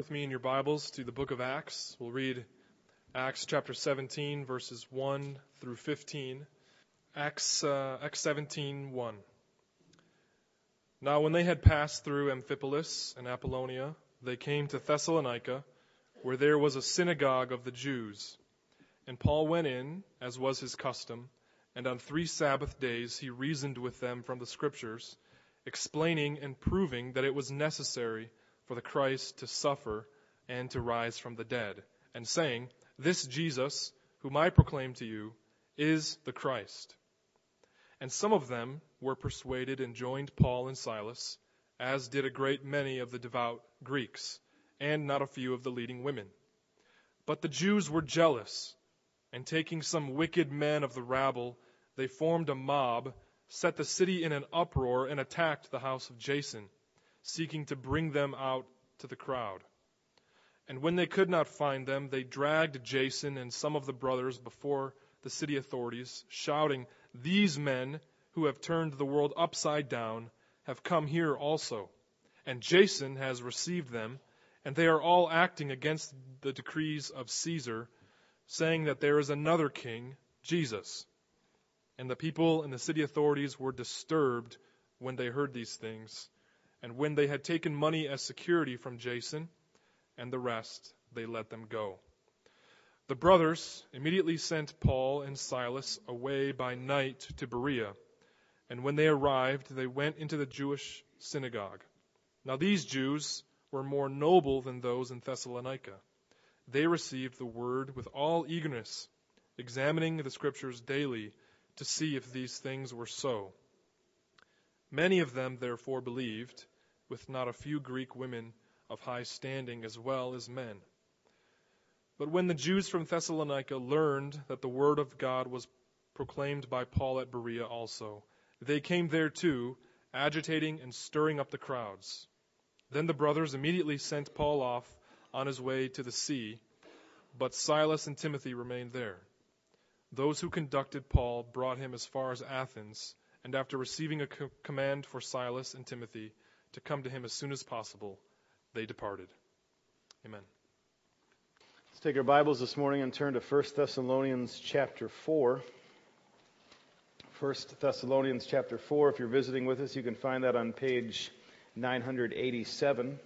with me in your Bibles to the book of Acts. We'll read Acts chapter 17, verses 1 through 15. Acts 17:1. Now when they had passed through Amphipolis and Apollonia, they came to Thessalonica, where there was a synagogue of the Jews. And Paul went in, as was his custom, and on 3 Sabbath days he reasoned with them from the Scriptures, explaining and proving that it was necessary for the Christ to suffer and to rise from the dead, and saying, "This Jesus, whom I proclaim to you, is the Christ." And some of them were persuaded and joined Paul and Silas, as did a great many of the devout Greeks, and not a few of the leading women. But the Jews were jealous, and taking some wicked men of the rabble, they formed a mob, set the city in an uproar, and attacked the house of Jason, seeking to bring them out to the crowd. And when they could not find them, they dragged Jason and some of the brothers before the city authorities, shouting, "These men who have turned the world upside down have come here also. And Jason has received them, and they are all acting against the decrees of Caesar, saying that there is another king, Jesus." And the people and the city authorities were disturbed when they heard these things. And when they had taken money as security from Jason and the rest, they let them go. The brothers immediately sent Paul and Silas away by night to Berea. And when they arrived, they went into the Jewish synagogue. Now these Jews were more noble than those in Thessalonica. They received the word with all eagerness, examining the Scriptures daily to see if these things were so. Many of them therefore believed, with not a few Greek women of high standing as well as men. But when the Jews from Thessalonica learned that the word of God was proclaimed by Paul at Berea also, they came there too, agitating and stirring up the crowds. Then the brothers immediately sent Paul off on his way to the sea, but Silas and Timothy remained there. Those who conducted Paul brought him as far as Athens, and after receiving a command for Silas and Timothy to come to him as soon as possible, they departed. Amen. Let's take our Bibles this morning and turn to 1 Thessalonians chapter 4. 1 Thessalonians chapter 4. If you're visiting with us, you can find that on page 987.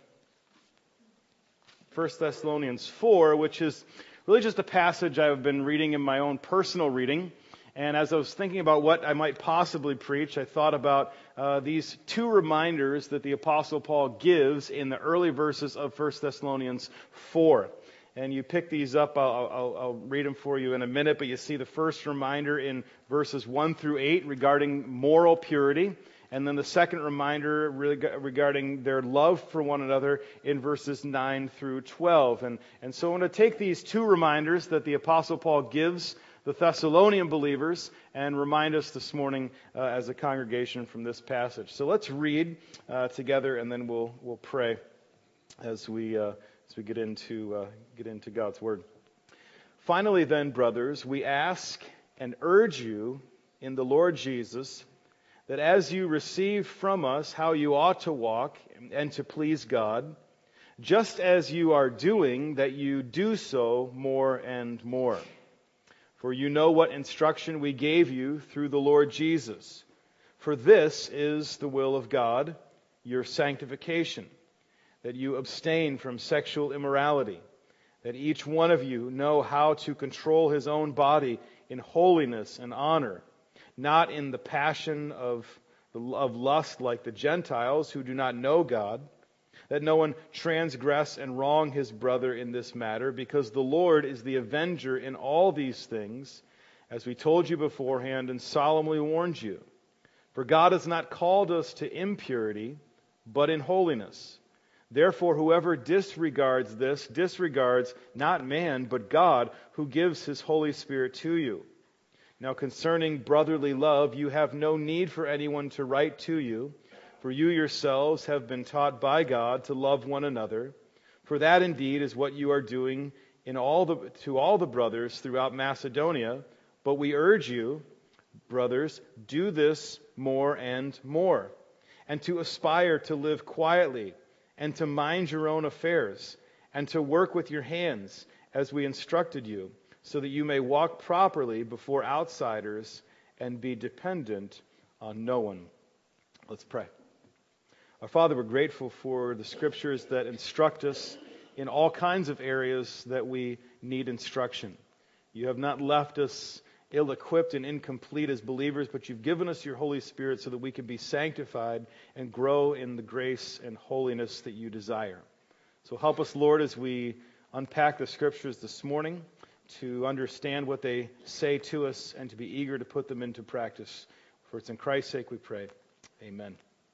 1 Thessalonians 4, which is really just a passage I've been reading in my own personal reading. And as I was thinking about what I might possibly preach, I thought about these two reminders that the Apostle Paul gives in the early verses of 1 Thessalonians 4. And you pick these up, I'll read them for you in a minute, but you see the first reminder in verses 1 through 8 regarding moral purity. And then the second reminder regarding their love for one another in verses 9 through 12. And so I'm going to take these two reminders that the Apostle Paul gives the Thessalonian believers and remind us this morning as a congregation from this passage. So let's read together, and then we'll pray as we get into God's Word. "Finally then, brothers, we ask and urge you in the Lord Jesus that as you receive from us how you ought to walk and to please God, just as you are doing, that you do so more and more. For you know what instruction we gave you through the Lord Jesus. For this is the will of God, your sanctification, that you abstain from sexual immorality, that each one of you know how to control his own body in holiness and honor, not in the passion of lust like the Gentiles who do not know God, that no one transgress and wrong his brother in this matter, because the Lord is the avenger in all these things, as we told you beforehand and solemnly warned you. For God has not called us to impurity, but in holiness. Therefore, whoever disregards this disregards not man, but God, who gives His Holy Spirit to you. Now concerning brotherly love, you have no need for anyone to write to you, for you yourselves have been taught by God to love one another. For that indeed is what you are doing to all the brothers throughout Macedonia. But we urge you, brothers, do this more and more, and to aspire to live quietly, and to mind your own affairs, and to work with your hands as we instructed you, so that you may walk properly before outsiders and be dependent on no one. Let's pray. Our Father, we're grateful for the Scriptures that instruct us in all kinds of areas that we need instruction. You have not left us ill-equipped and incomplete as believers, but you've given us your Holy Spirit so that we can be sanctified and grow in the grace and holiness that you desire. So help us, Lord, as we unpack the Scriptures this morning, to understand what they say to us and to be eager to put them into practice. For it's in Christ's sake we pray. Amen.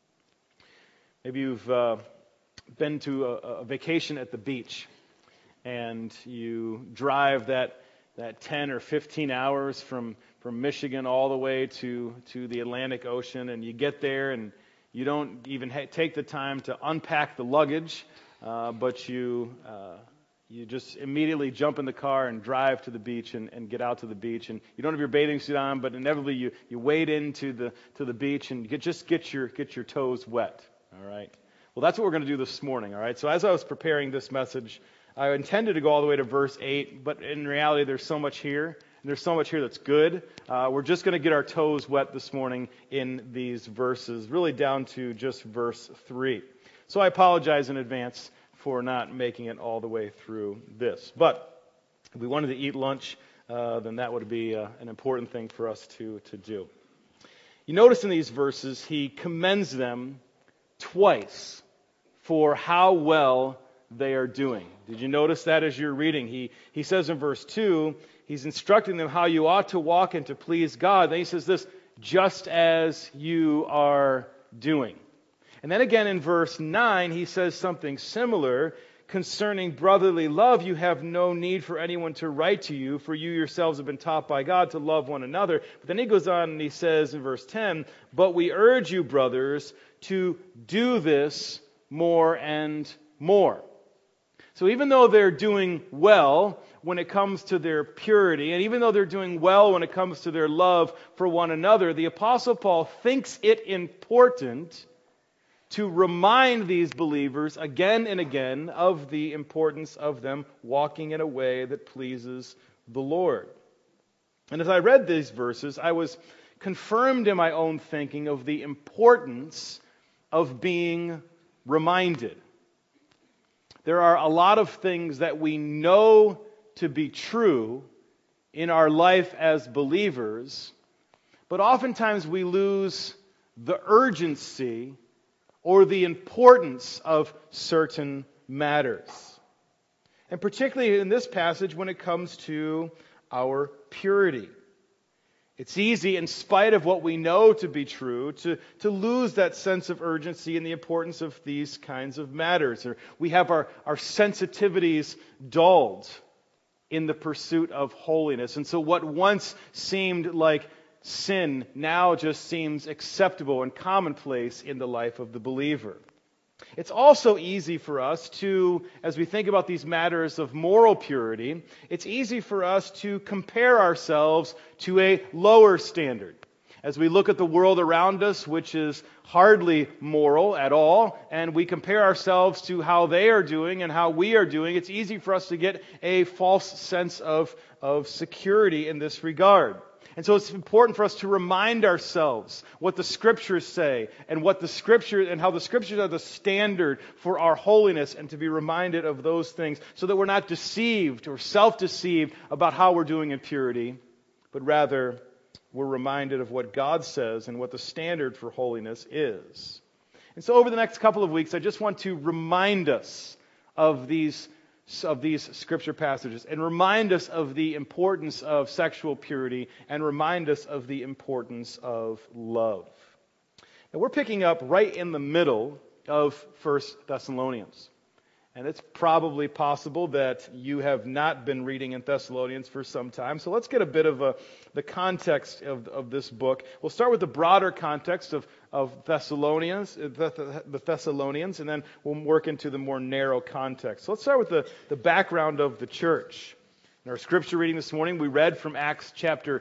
Maybe you've been to a vacation at the beach, and you drive that 10 or 15 hours from Michigan all the way to the Atlantic Ocean, and you get there and you don't even take the time to unpack the luggage, but you just immediately jump in the car and drive to the beach and get out to the beach, and you don't have your bathing suit on, but inevitably you wade into the beach and just get your toes wet. All right. Well, that's what we're going to do this morning. All right. So as I was preparing this message, I intended to go all the way to verse 8, but in reality, there's so much here, and there's so much here that's good. We're just going to get our toes wet this morning in these verses, really down to just verse 3. So I apologize in advance for not making it all the way through this. But if we wanted to eat lunch, then that would be an important thing for us to do. You notice in these verses, he commends them twice for how well they are doing. Did you notice that as you're reading? He says in verse 2, he's instructing them how you ought to walk and to please God. Then he says this, just as you are doing. And then again in verse 9, he says something similar concerning brotherly love. You have no need for anyone to write to you, for you yourselves have been taught by God to love one another. But then he goes on and he says in verse 10, but we urge you, brothers, to do this more and more. So even though they're doing well when it comes to their purity, and even though they're doing well when it comes to their love for one another, the Apostle Paul thinks it important to remind these believers again and again of the importance of them walking in a way that pleases the Lord. And as I read these verses, I was confirmed in my own thinking of the importance of being reminded. There are a lot of things that we know to be true in our life as believers, but oftentimes we lose the urgency or the importance of certain matters. And particularly in this passage when it comes to our purity. It's easy, in spite of what we know to be true, to lose that sense of urgency and the importance of these kinds of matters. Or we have our sensitivities dulled in the pursuit of holiness. And so what once seemed like sin now just seems acceptable and commonplace in the life of the believer. It's also easy for us to, as we think about these matters of moral purity, it's easy for us to compare ourselves to a lower standard. As we look at the world around us, which is hardly moral at all, and we compare ourselves to how they are doing and how we are doing, it's easy for us to get a false sense of security in this regard. And so it's important for us to remind ourselves what the Scriptures say and what the Scriptures and how the Scriptures are the standard for our holiness, and to be reminded of those things so that we're not deceived or self-deceived about how we're doing in purity, but rather we're reminded of what God says and what the standard for holiness is. And so over the next couple of weeks, I just want to remind us of these Scripture passages and remind us of the importance of sexual purity and remind us of the importance of love. Now we're picking up right in the middle of 1 Thessalonians. And it's probably possible that you have not been reading in Thessalonians for some time. So let's get a bit of the context of this book. We'll start with the broader context of Thessalonians, the Thessalonians, and then we'll work into the more narrow context. So let's start with the background of the church. In our scripture reading this morning, we read from Acts chapter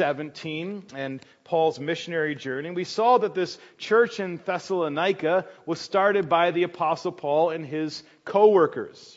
17 and Paul's missionary journey. We saw that this church in Thessalonica was started by the Apostle Paul and his co-workers.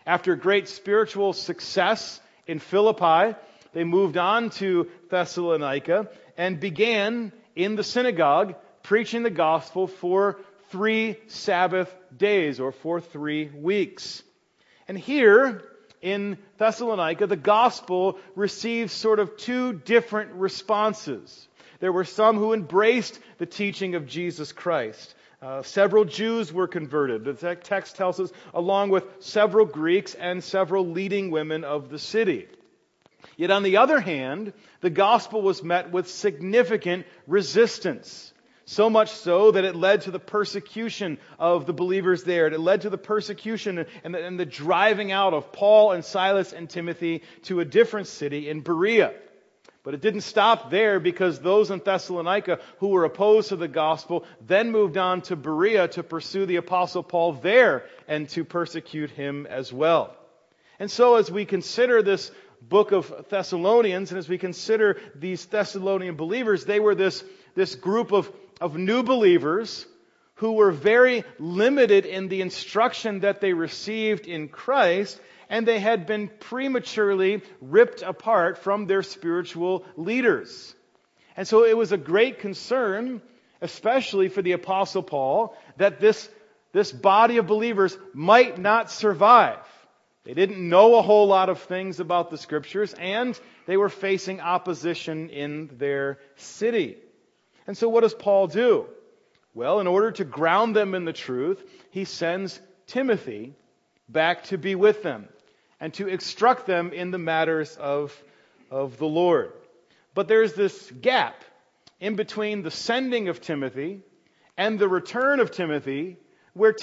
After great spiritual success in Philippi, they moved on to Thessalonica and began in the synagogue preaching the gospel for 3 Sabbath days, or for 3 weeks. And here in Thessalonica, the gospel received sort of 2 different responses. There were some who embraced the teaching of Jesus Christ. Several Jews were converted. The text tells us, along with several Greeks and several leading women of the city. Yet on the other hand, the gospel was met with significant resistance. So much so that it led to the persecution of the believers there. It led to the persecution and the driving out of Paul and Silas and Timothy to a different city in Berea. But it didn't stop there, because those in Thessalonica who were opposed to the gospel then moved on to Berea to pursue the Apostle Paul there and to persecute him as well. And so as we consider this book of Thessalonians, and as we consider these Thessalonian believers, they were this group of new believers who were very limited in the instruction that they received in Christ, and they had been prematurely ripped apart from their spiritual leaders. And so it was a great concern, especially for the Apostle Paul, that this body of believers might not survive. They didn't know a whole lot of things about the Scriptures, and they were facing opposition in their city. And so what does Paul do? Well, in order to ground them in the truth, he sends Timothy back to be with them and to instruct them in the matters of the Lord. But there's this gap in between the sending of Timothy and the return of Timothy, where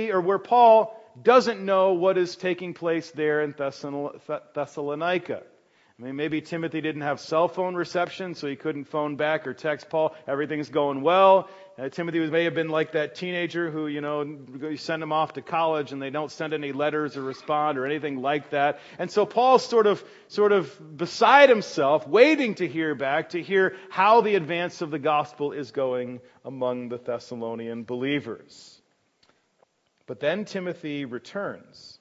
Paul doesn't know what is taking place there in Thessalonica. I mean, maybe Timothy didn't have cell phone reception, so he couldn't phone back or text Paul, everything's going well. Timothy may have been like that teenager who, you send him off to college and they don't send any letters or respond or anything like that. And so Paul's sort of beside himself, waiting to hear back, to hear how the advance of the gospel is going among the Thessalonian believers. But then Timothy returns,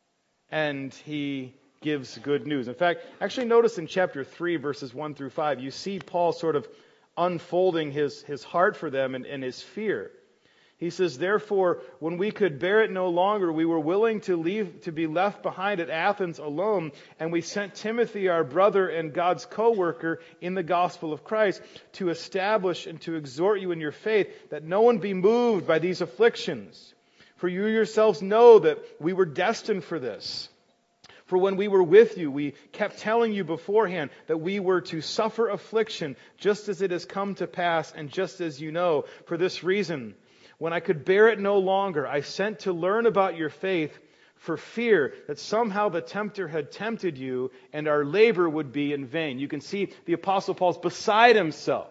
and he gives good news. In fact, actually notice in chapter 3, verses 1 through 5, you see Paul sort of unfolding his heart for them and his fear. He says, "Therefore, when we could bear it no longer, we were willing to be left behind at Athens alone, and we sent Timothy, our brother and God's co-worker in the gospel of Christ, to establish and to exhort you in your faith, that no one be moved by these afflictions. For you yourselves know that we were destined for this. For when we were with you, we kept telling you beforehand that we were to suffer affliction, just as it has come to pass, and just as you know. For this reason, when I could bear it no longer, I sent to learn about your faith, for fear that somehow the tempter had tempted you, and our labor would be in vain." You can see the Apostle Paul's beside himself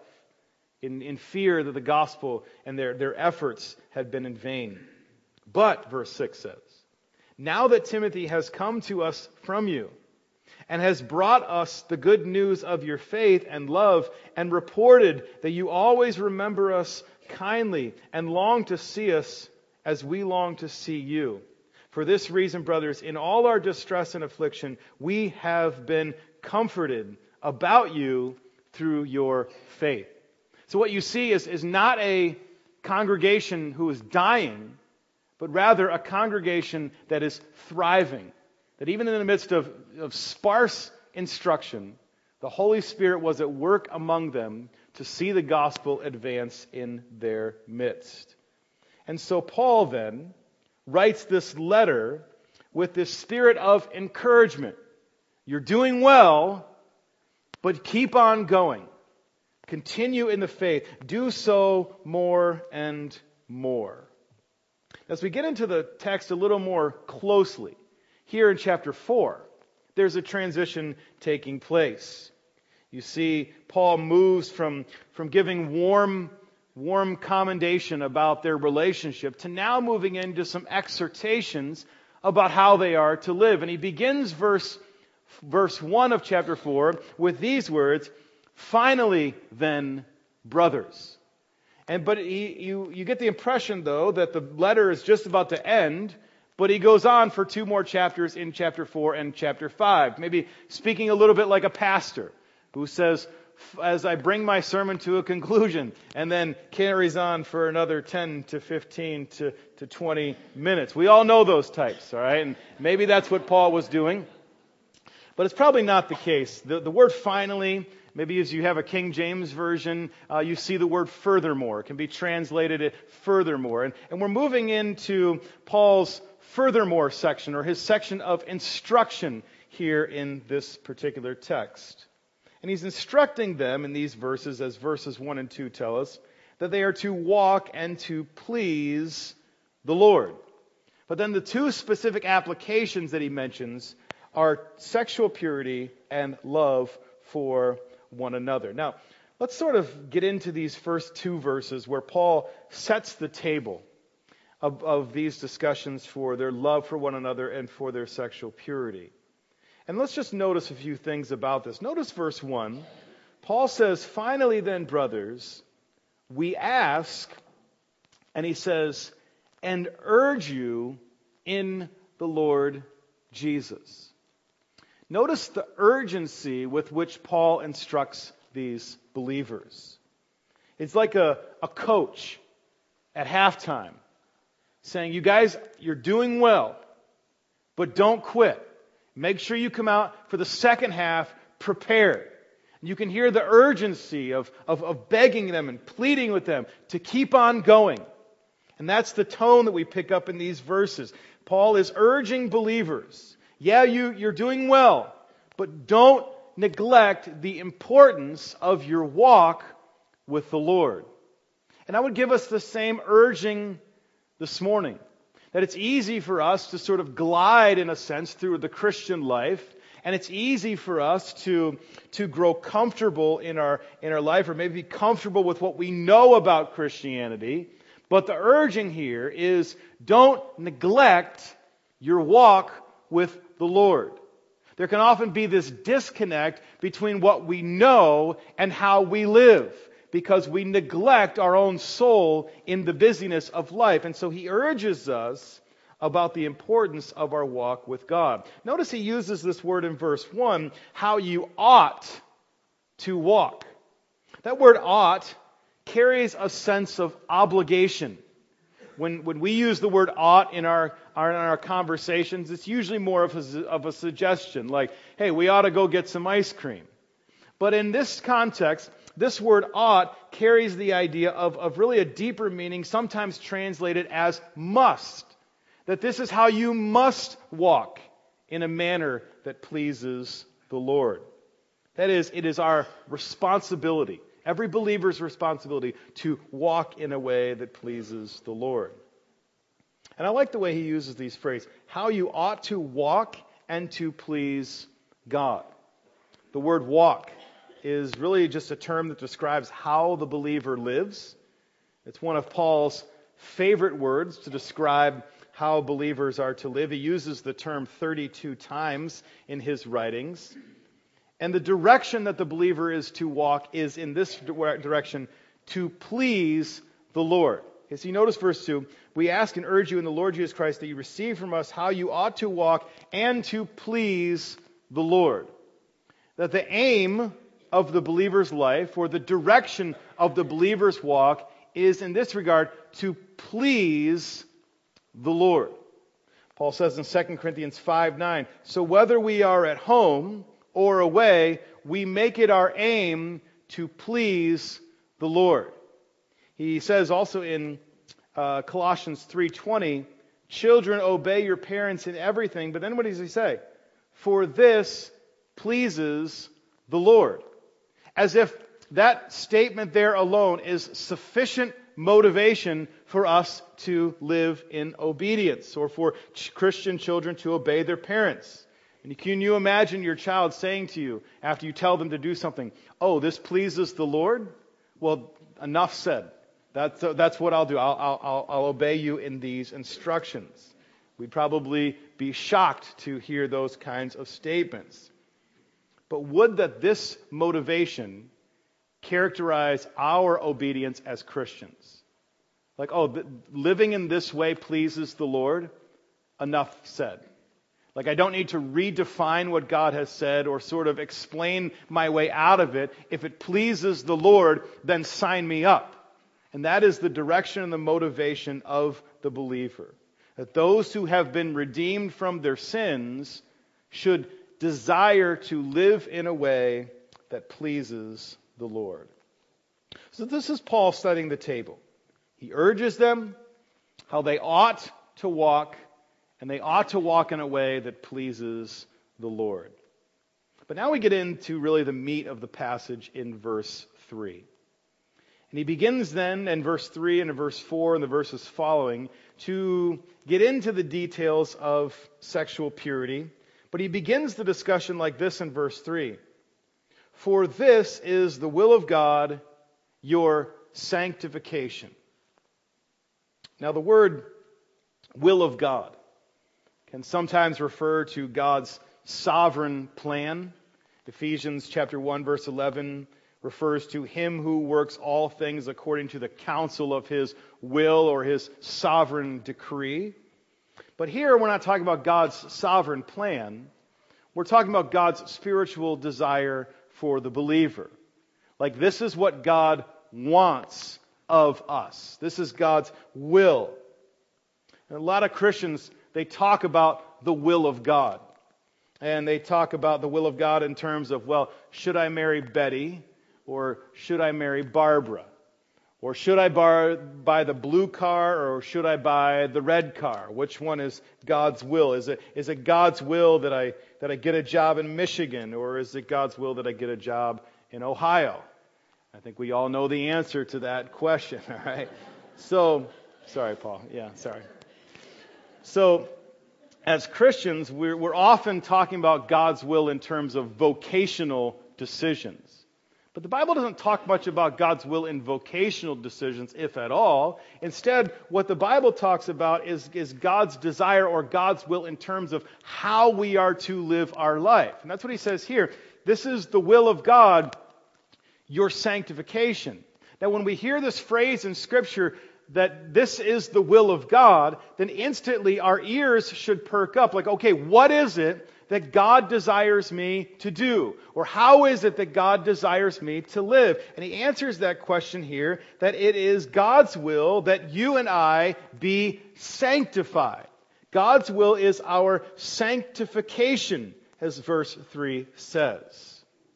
in fear that the gospel and their efforts had been in vain. But, verse 6 says, "Now that Timothy has come to us from you, and has brought us the good news of your faith and love, and reported that you always remember us kindly, and long to see us as we long to see you. For this reason, brothers, in all our distress and affliction, we have been comforted about you through your faith." So what you see is not a congregation who is dying, but rather a congregation that is thriving. That even in the midst of sparse instruction, the Holy Spirit was at work among them to see the gospel advance in their midst. And so Paul then writes this letter with this spirit of encouragement. You're doing well, but keep on going. Continue in the faith. Do so more and more. As we get into the text a little more closely, here in chapter 4, there's a transition taking place. You see, Paul moves from giving warm commendation about their relationship to now moving into some exhortations about how they are to live. And he begins verse 1 of chapter 4 with these words, "Finally then, brothers." But you get the impression, though, that the letter is just about to end. But he goes on for 2 more chapters in chapter 4 and chapter 5, maybe speaking a little bit like a pastor who says, as I bring my sermon to a conclusion, and then carries on for another 10 to 15 to 20 minutes. We all know those types, all right? And maybe that's what Paul was doing. But it's probably not the case. The word finally, maybe as you have a King James version, you see the word furthermore. It can be translated furthermore. And we're moving into Paul's furthermore section, or his section of instruction here in this particular text. And he's instructing them in these verses, as verses 1 and 2 tell us, that they are to walk and to please the Lord. But then the 2 specific applications that he mentions are sexual purity and love for one another. Now, let's sort of get into these first 2 verses where Paul sets the table of these discussions for their love for one another and for their sexual purity. And let's just notice a few things about this. Notice verse 1. Paul says, "Finally then, brothers, we ask," and he says, "and urge you in the Lord Jesus." Notice the urgency with which Paul instructs these believers. It's like a coach at halftime saying, "You guys, you're doing well, but don't quit. Make sure you come out for the second half prepared." And you can hear the urgency of begging them and pleading with them to keep on going. And that's the tone that we pick up in these verses. Paul is urging believers, yeah, you're doing well, but don't neglect the importance of your walk with the Lord. And I would give us the same urging this morning. That it's easy for us to sort of glide, in a sense, through the Christian life. And it's easy for us to grow comfortable in our life, or maybe be comfortable with what we know about Christianity. But the urging here is, don't neglect your walk with the Lord. There can often be this disconnect between what we know and how we live, because we neglect our own soul in the busyness of life. And so he urges us about the importance of our walk with God. Notice he uses this word in verse 1, how you ought to walk. That word ought carries a sense of obligation. When we use the word ought in our conversations, it's usually more of a suggestion, like, hey, we ought to go get some ice cream. But in this context, this word ought carries the idea of really a deeper meaning, sometimes translated as must. That this is how you must walk in a manner that pleases the Lord. That is, it is our responsibility, every believer's responsibility, to walk in a way that pleases the Lord. And I like the way he uses these phrases, how you ought to walk and to please God. The word walk is really just a term that describes how the believer lives. It's one of Paul's favorite words to describe how believers are to live. He uses the term 32 times in his writings. And the direction that the believer is to walk is in this direction, to please the Lord. Okay, so you notice verse 2, we ask and urge you in the Lord Jesus Christ that you receive from us how you ought to walk and to please the Lord. That the aim of the believer's life, or the direction of the believer's walk, is in this regard to please the Lord. Paul says in 2 Corinthians 5:9, so whether we are at home or away, we make it our aim to please the Lord. He says also in Colossians 3:20, children, obey your parents in everything. But then what does he say? For this pleases the Lord. As if that statement there alone is sufficient motivation for us to live in obedience, or for Christian children to obey their parents. And can you imagine your child saying to you after you tell them to do something, oh, this pleases the Lord? Well, enough said. That's what I'll do. I'll obey you in these instructions. We'd probably be shocked to hear those kinds of statements. But would that this motivation characterize our obedience as Christians? Like, living in this way pleases the Lord? enough said. Like, I don't need to redefine what God has said or sort of explain my way out of it. If it pleases the Lord, then sign me up. And that is the direction and the motivation of the believer. That those who have been redeemed from their sins should desire to live in a way that pleases the Lord. So this is Paul setting the table. He urges them how they ought to walk, and they ought to walk in a way that pleases the Lord. But now we get into really the meat of the passage in verse 3. And he begins then in verse 3 and in verse 4 and the verses following to get into the details of sexual purity. But he begins the discussion like this in verse 3. For this is the will of God, your sanctification. Now the word will of God can sometimes refer to God's sovereign plan. Ephesians chapter 1 verse 11 refers to Him who works all things according to the counsel of His will or His sovereign decree. But here we're not talking about God's sovereign plan. We're talking about God's spiritual desire for the believer. Like, this is what God wants of us. This is God's will. And a lot of Christians, they talk about the will of God. And they talk about the will of God in terms of, well, should I marry Betty? Or should I marry Barbara? Or should I buy the blue car, or should I buy the red car? Which one is God's will? Is it God's will that I get a job in Michigan, or is it God's will that I get a job in Ohio? I think we all know the answer to that question, all right? So, sorry, Paul. Yeah, sorry. So, as Christians, we're often talking about God's will in terms of vocational decisions. But the Bible doesn't talk much about God's will in vocational decisions, if at all. Instead, what the Bible talks about is God's desire or God's will in terms of how we are to live our life. And that's what he says here. This is the will of God, your sanctification. Now, when we hear this phrase in Scripture, that this is the will of God, then instantly our ears should perk up. Like, okay, what is it that God desires me to do? Or how is it that God desires me to live? And he answers that question here, that it is God's will that you and I be sanctified. God's will is our sanctification, as verse 3 says.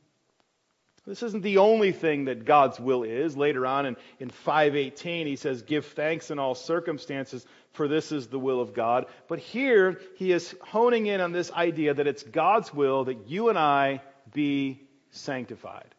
This isn't the only thing that God's will is. Later on in 5:18, he says, give thanks in all circumstances, for this is the will of God. But here, he is honing in on this idea that it's God's will that you and I be sanctified.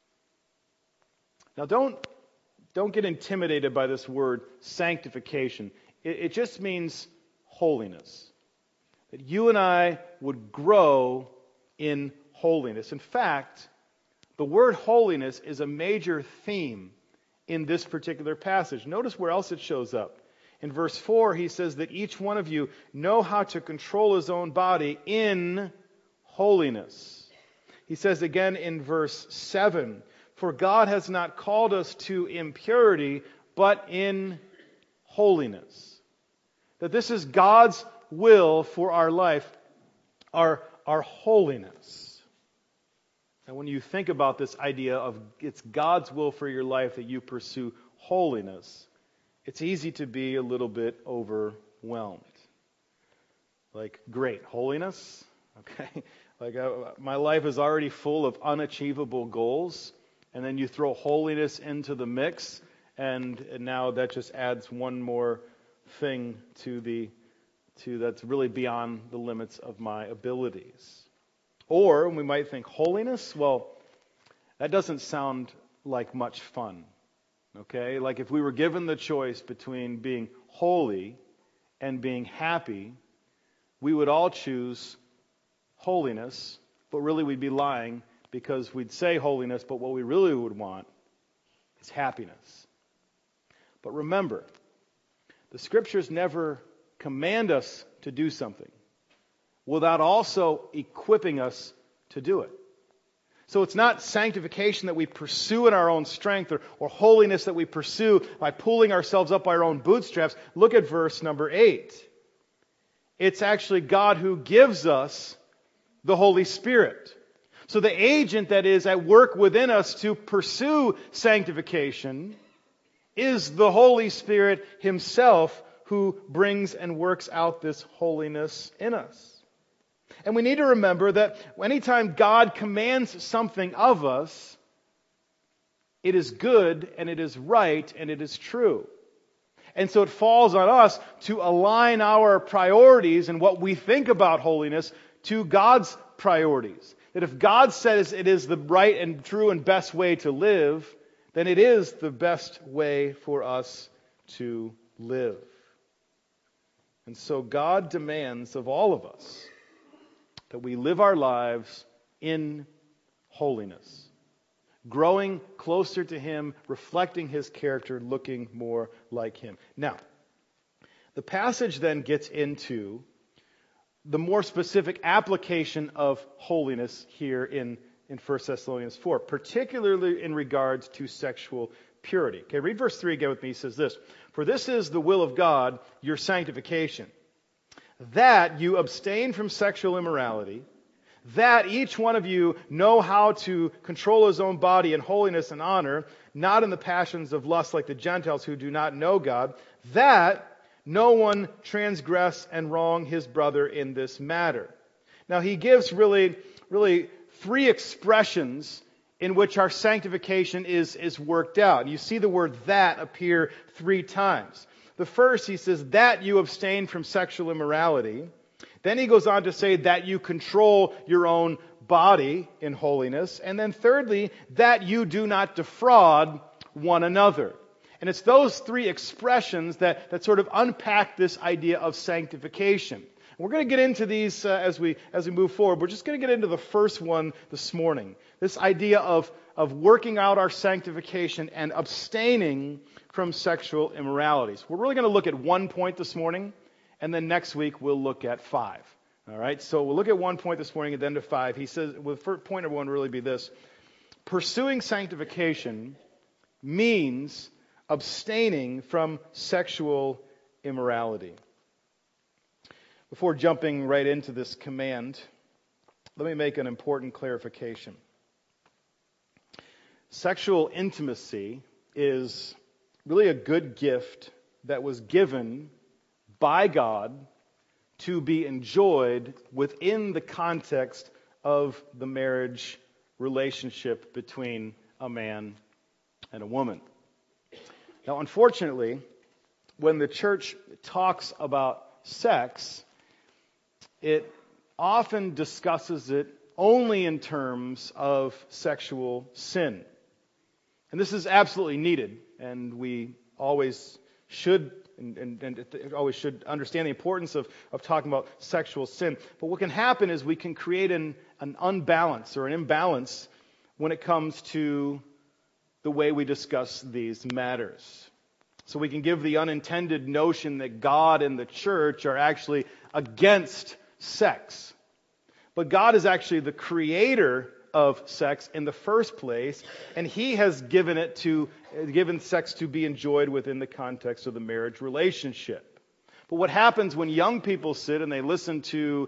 Now, don't get intimidated by this word sanctification. It just means holiness. That you and I would grow in holiness. In fact, the word holiness is a major theme in this particular passage. Notice where else it shows up. In verse 4, he says that each one of you know how to control his own body in holiness. He says again in verse 7, for God has not called us to impurity, but in holiness. That this is God's will for our life, our holiness. And when you think about this idea of it's God's will for your life that you pursue holiness, it's easy to be a little bit overwhelmed. Like, great, holiness? Okay. Like, my life is already full of unachievable goals, and then you throw holiness into the mix, and now that just adds one more thing to that's really beyond the limits of my abilities. Or we might think, holiness? Well, that doesn't sound like much fun. Okay? Like, if we were given the choice between being holy and being happy, we would all choose holiness, but really we'd be lying, because we'd say holiness, but what we really would want is happiness. But remember, the Scriptures never command us to do something without also equipping us to do it. So it's not sanctification that we pursue in our own strength or holiness that we pursue by pulling ourselves up by our own bootstraps. Look at verse number 8. It's actually God who gives us the Holy Spirit. So the agent that is at work within us to pursue sanctification is the Holy Spirit Himself who brings and works out this holiness in us. And we need to remember that anytime God commands something of us, it is good and it is right and it is true. And so it falls on us to align our priorities and what we think about holiness to God's priorities. That if God says it is the right and true and best way to live, then it is the best way for us to live. And so God demands of all of us that we live our lives in holiness, growing closer to Him, reflecting His character, looking more like Him. Now, the passage then gets into the more specific application of holiness here in 1 Thessalonians 4, particularly in regards to sexual purity. Okay, read verse 3 again with me. He says this, "For this is the will of God, your sanctification, that you abstain from sexual immorality, that each one of you know how to control his own body in holiness and honor, not in the passions of lust like the Gentiles who do not know God, that no one transgress and wrong his brother in this matter." Now he gives really three expressions in which our sanctification is worked out. And you see the word "that" appear 3 times. The first, he says, that you abstain from sexual immorality. Then he goes on to say that you control your own body in holiness. And then thirdly, that you do not defraud one another. And it's those 3 expressions that sort of unpack this idea of sanctification. We're going to get into these as we move forward. We're just going to get into the first one this morning. This idea of working out our sanctification and abstaining from sexual immoralities. We're really going to look at 1 point this morning, and then next week we'll look at 5. All right? So we'll look at 1 point this morning and then to 5. He says, well, point number 1 will really be this. Pursuing sanctification means abstaining from sexual immorality. Before jumping right into this command, let me make an important clarification. Sexual intimacy is really a good gift that was given by God to be enjoyed within the context of the marriage relationship between a man and a woman. Now, unfortunately, when the church talks about sex, it often discusses it only in terms of sexual sin. And this is absolutely needed, and we always should always should understand the importance of talking about sexual sin. But what can happen is we can create an unbalance or an imbalance when it comes to the way we discuss these matters. So we can give the unintended notion that God and the church are actually against sex. But God is actually the creator of sex in the first place, and He has given sex to be enjoyed within the context of the marriage relationship. But what happens when young people sit and they listen to,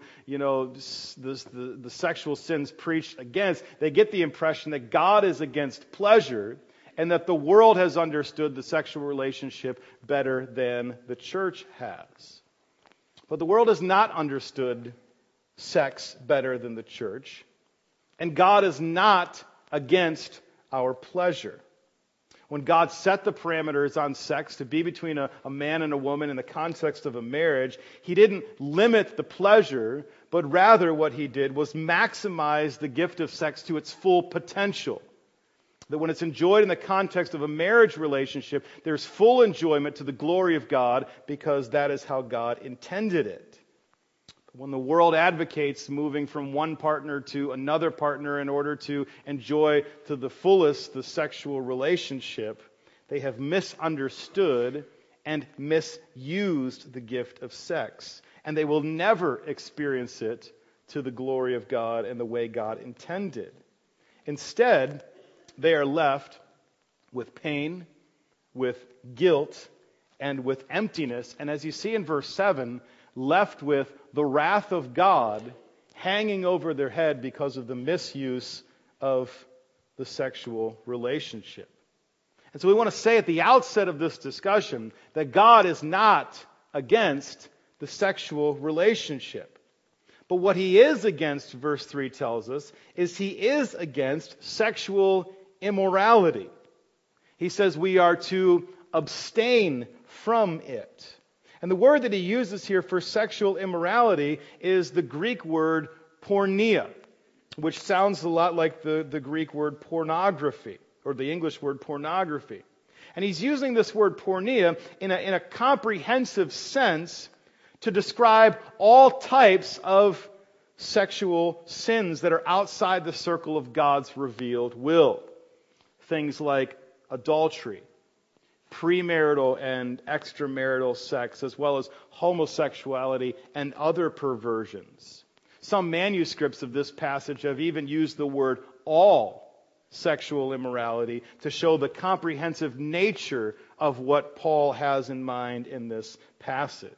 the sexual sins preached against, they get the impression that God is against pleasure and that the world has understood the sexual relationship better than the church has. But the world has not understood sex better than the church, and God is not against our pleasure. When God set the parameters on sex to be between a man and a woman in the context of a marriage, He didn't limit the pleasure, but rather what He did was maximize the gift of sex to its full potential. That when it's enjoyed in the context of a marriage relationship, there's full enjoyment to the glory of God because that is how God intended it. When the world advocates moving from one partner to another partner in order to enjoy to the fullest the sexual relationship, they have misunderstood and misused the gift of sex. And they will never experience it to the glory of God and the way God intended. Instead, they are left with pain, with guilt, and with emptiness. And as you see in verse 7, left with the wrath of God hanging over their head because of the misuse of the sexual relationship. And so we want to say at the outset of this discussion that God is not against the sexual relationship. But what He is against, verse 3 tells us, is He is against sexual immorality. He says we are to abstain from it. And the word that he uses here for sexual immorality is the Greek word porneia, which sounds a lot like the Greek word pornography, or the English word pornography. And he's using this word porneia in a comprehensive sense to describe all types of sexual sins that are outside the circle of God's revealed will. Things like adultery, premarital and extramarital sex, as well as homosexuality and other perversions. Some manuscripts of this passage have even used the word all sexual immorality to show the comprehensive nature of what Paul has in mind in this passage.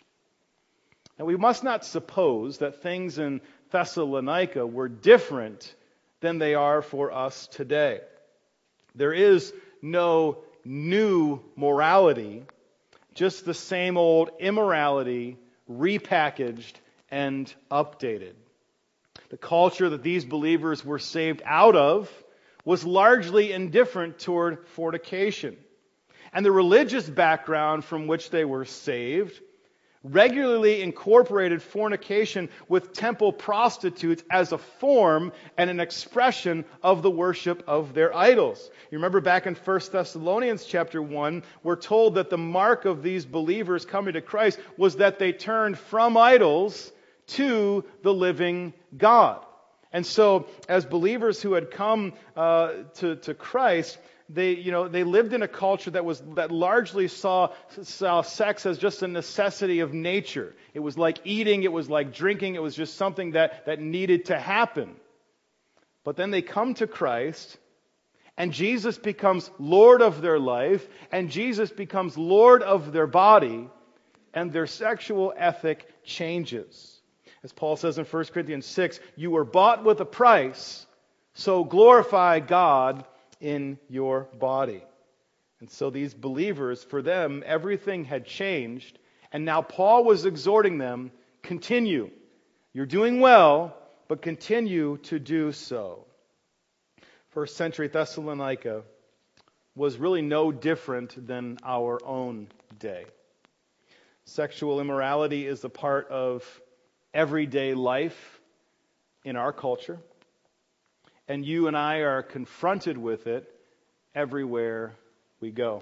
And we must not suppose that things in Thessalonica were different than they are for us today. There is no new morality, just the same old immorality repackaged and updated. The culture that these believers were saved out of was largely indifferent toward fornication. And the religious background from which they were saved regularly incorporated fornication with temple prostitutes as a form and an expression of the worship of their idols. You remember back in 1 Thessalonians chapter 1, we're told that the mark of these believers coming to Christ was that they turned from idols to the living God. And so, as believers who had come to Christ, they lived in a culture that largely saw sex as just a necessity of nature. It was like eating, it was like drinking, it was just something that needed to happen. But then they come to Christ, and Jesus becomes Lord of their life, and Jesus becomes Lord of their body, and their sexual ethic changes. As Paul says in 1 Corinthians 6, you were bought with a price, so glorify God in your body. And so these believers, for them, everything had changed. And now Paul was exhorting them, continue. You're doing well, but continue to do so. First century Thessalonica was really no different than our own day. Sexual immorality is a part of everyday life in our culture. And you and I are confronted with it everywhere we go.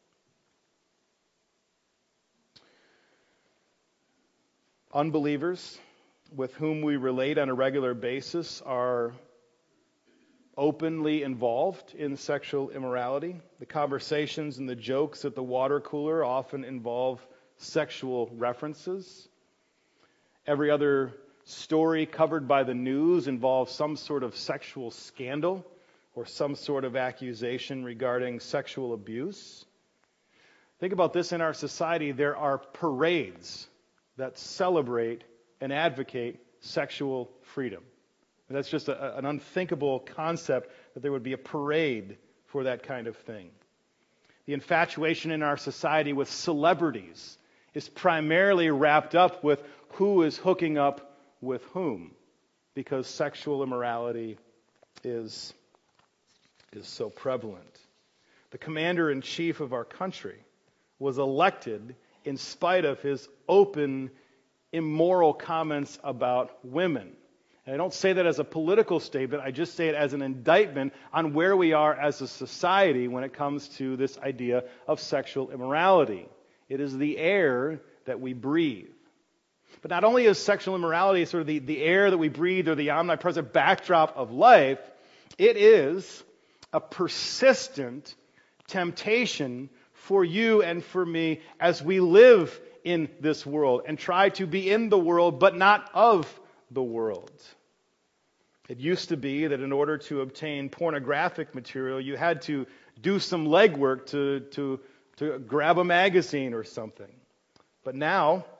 Unbelievers with whom we relate on a regular basis are openly involved in sexual immorality. The conversations and the jokes at the water cooler often involve sexual references. Every other story covered by the news involves some sort of sexual scandal or some sort of accusation regarding sexual abuse. Think about this in our society. There are parades that celebrate and advocate sexual freedom. And that's just an unthinkable concept that there would be a parade for that kind of thing. The infatuation in our society with celebrities is primarily wrapped up with who is hooking up with whom, because sexual immorality is so prevalent. The commander-in-chief of our country was elected in spite of his open, immoral comments about women. And I don't say that as a political statement, I just say it as an indictment on where we are as a society when it comes to this idea of sexual immorality. It is the air that we breathe. But not only is sexual immorality sort of the air that we breathe or the omnipresent backdrop of life, it is a persistent temptation for you and for me as we live in this world and try to be in the world but not of the world. It used to be that in order to obtain pornographic material, you had to do some legwork to grab a magazine or something. But now,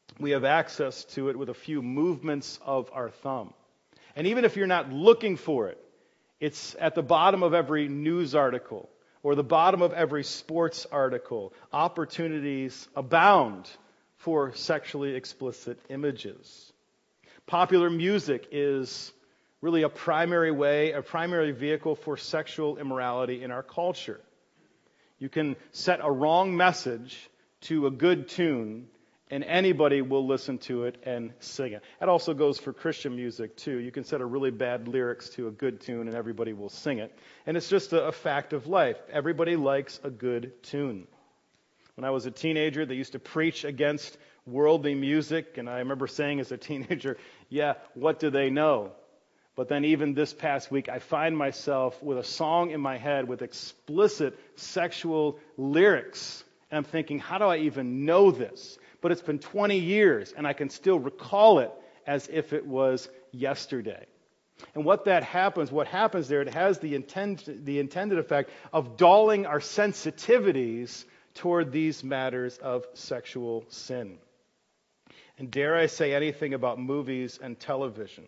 We have access to it with a few movements of our thumb. And even if you're not looking for it, it's at the bottom of every news article or the bottom of every sports article. Opportunities abound for sexually explicit images. Popular music is really a primary vehicle for sexual immorality in our culture. You can set a wrong message to a good tune, and anybody will listen to it and sing it. That also goes for Christian music, too. You can set a really bad lyrics to a good tune, and everybody will sing it. And it's just a fact of life. Everybody likes a good tune. When I was a teenager, they used to preach against worldly music, and I remember saying as a teenager, yeah, what do they know? But then even this past week, I find myself with a song in my head with explicit sexual lyrics. And I'm thinking, how do I even know this? But it's been 20 years, and I can still recall it as if it was yesterday. And what happens there, it has the intended effect of dulling our sensitivities toward these matters of sexual sin. And dare I say anything about movies and television?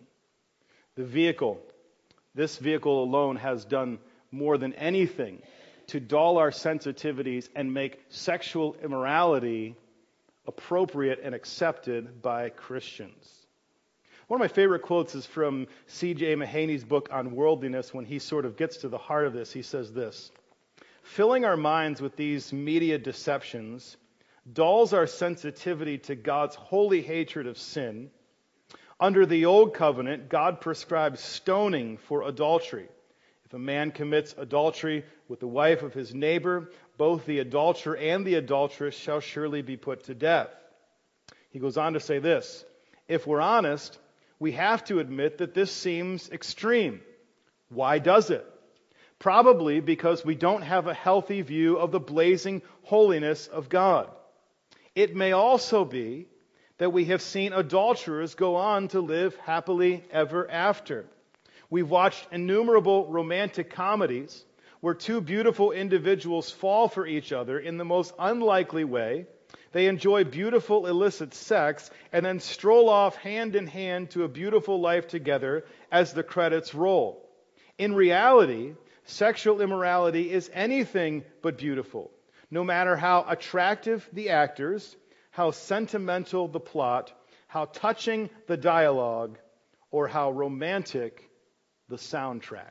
This vehicle alone has done more than anything to dull our sensitivities and make sexual immorality appropriate and accepted by Christians. One of my favorite quotes is from C.J. Mahaney's book on worldliness when he sort of gets to the heart of this. He says this: filling our minds with these media deceptions dulls our sensitivity to God's holy hatred of sin. Under the old covenant, God prescribed stoning for adultery. If a man commits adultery with the wife of his neighbor, both the adulterer and the adulteress shall surely be put to death. He goes on to say this: if we're honest, we have to admit that this seems extreme. Why does it? Probably because we don't have a healthy view of the blazing holiness of God. It may also be that we have seen adulterers go on to live happily ever after. We've watched innumerable romantic comedies where two beautiful individuals fall for each other in the most unlikely way. They enjoy beautiful illicit sex and then stroll off hand in hand to a beautiful life together as the credits roll. In reality, sexual immorality is anything but beautiful, no matter how attractive the actors, how sentimental the plot, how touching the dialogue, or how romantic the soundtrack.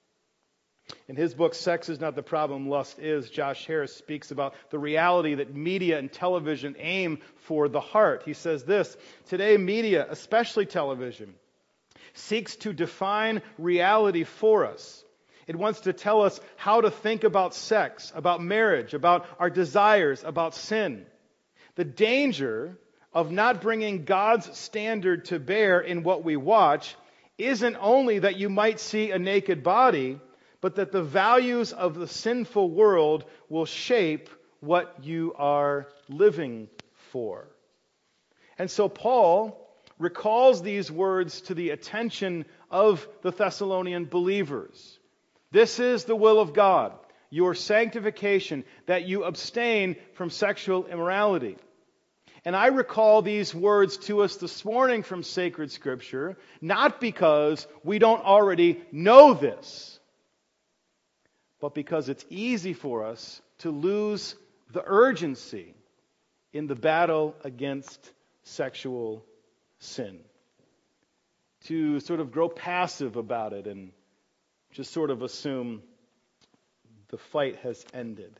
In his book, Sex is Not the Problem, Lust Is, Josh Harris speaks about the reality that media and television aim for the heart. He says this: today media, especially television, seeks to define reality for us. It wants to tell us how to think about sex, about marriage, about our desires, about sin. The danger of not bringing God's standard to bear in what we watch isn't only that you might see a naked body, but that the values of the sinful world will shape what you are living for. And so Paul recalls these words to the attention of the Thessalonian believers. This is the will of God, your sanctification, that you abstain from sexual immorality. And I recall these words to us this morning from sacred Scripture, not because we don't already know this, but because it's easy for us to lose the urgency in the battle against sexual sin. To sort of grow passive about it and just sort of assume the fight has ended.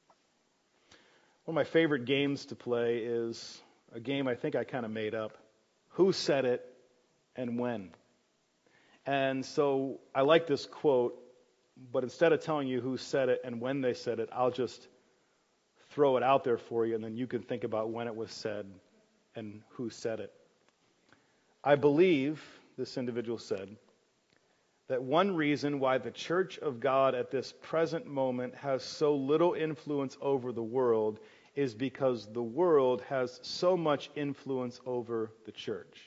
One of my favorite games to play is a game I think I kind of made up. Who said it and when? And so I like this quote, but instead of telling you who said it and when they said it, I'll just throw it out there for you, and then you can think about when it was said and who said it. I believe, this individual said, that one reason why the Church of God at this present moment has so little influence over the world is because the world has so much influence over the church.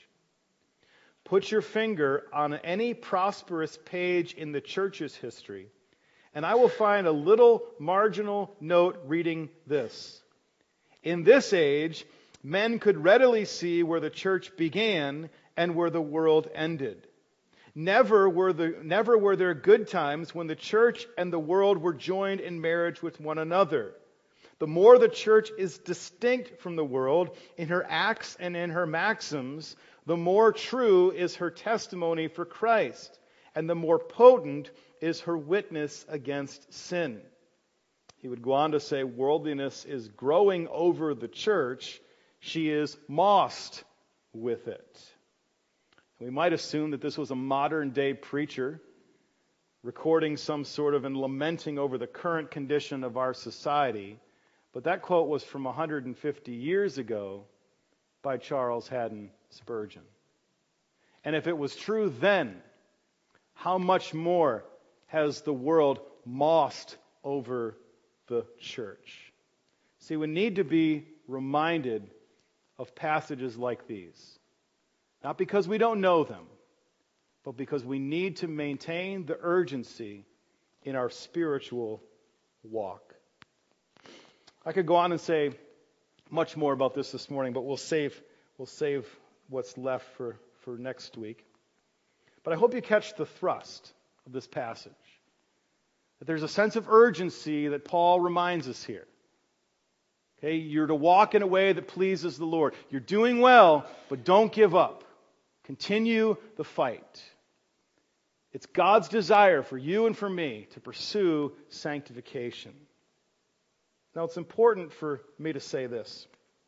Put your finger on any prosperous page in the church's history, and I will find a little marginal note reading this: in this age, Men could readily see where the church began and where the world ended. Never were there good times when the church and the world were joined in marriage with one another. The more the church is distinct from the world in her acts and in her maxims, the more true is her testimony for Christ, and the more potent is her witness against sin. He would go on to say, worldliness is growing over the church. She is mossed with it. We might assume that this was a modern-day preacher recording some sort of and lamenting over the current condition of our society. But that quote was from 150 years ago by Charles Haddon Spurgeon. And if it was true then, how much more has the world mossed over the church? See, we need to be reminded of passages like these. Not because we don't know them, but because we need to maintain the urgency in our spiritual walk. I could go on and say much more about this morning, but we'll save what's left for next week. But I hope you catch the thrust of this passage. That there's a sense of urgency that Paul reminds us here. Okay, you're to walk in a way that pleases the Lord. You're doing well, but don't give up. Continue the fight. It's God's desire for you and for me to pursue sanctification. Now, it's important for me to say this.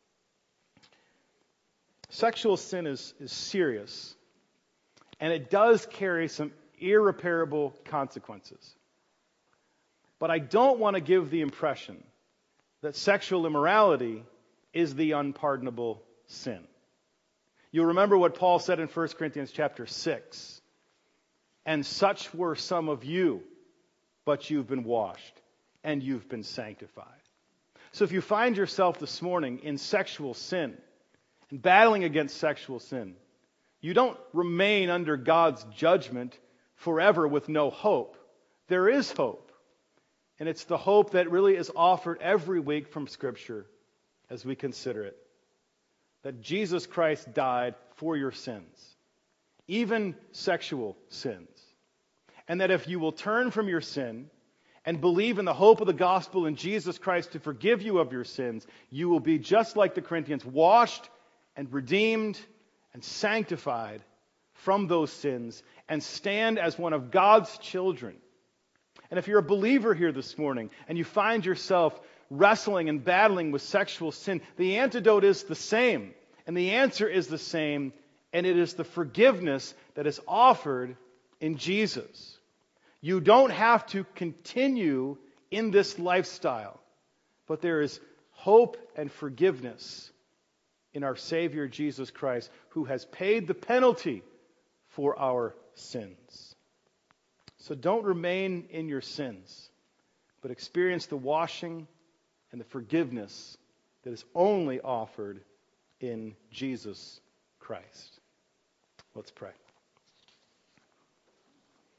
Sexual sin is serious, and it does carry some irreparable consequences. But I don't want to give the impression that sexual immorality is the unpardonable sin. You'll remember what Paul said in 1 Corinthians chapter 6. And such were some of you, but you've been washed, and you've been sanctified. So if you find yourself this morning in sexual sin, and battling against sexual sin, you don't remain under God's judgment forever with no hope. There is hope. And it's the hope that really is offered every week from Scripture as we consider it. That Jesus Christ died for your sins, even sexual sins. And that if you will turn from your sin and believe in the hope of the gospel in Jesus Christ to forgive you of your sins, you will be just like the Corinthians, washed and redeemed and sanctified from those sins and stand as one of God's children. And if you're a believer here this morning and you find yourself wrestling and battling with sexual sin, the antidote is the same. And the answer is the same, and it is the forgiveness that is offered in Jesus. You don't have to continue in this lifestyle, but there is hope and forgiveness in our Savior Jesus Christ, who has paid the penalty for our sins. So don't remain in your sins, but experience the washing and the forgiveness that is only offered in Jesus Christ. Let's pray.